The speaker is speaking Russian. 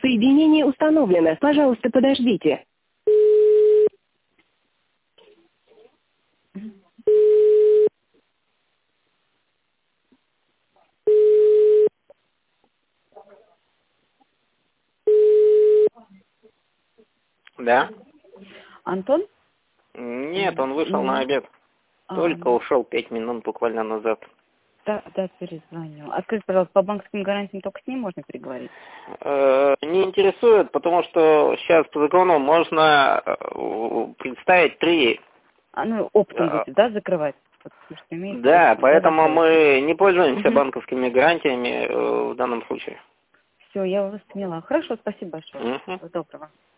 Соединение установлено. Пожалуйста, подождите. Да? Антон? Нет, он вышел на обед. Только ушел 5 минут буквально назад. Да, перезвоню. А скажите, пожалуйста, по банковским гарантиям только с ним можно переговорить? Не интересует, потому что сейчас по закону можно представить 3. Оптом будете, да, закрывать? Да, поэтому мы не пользуемся банковскими гарантиями в данном случае. Все, я вас поняла. Хорошо, спасибо большое. Всего доброго.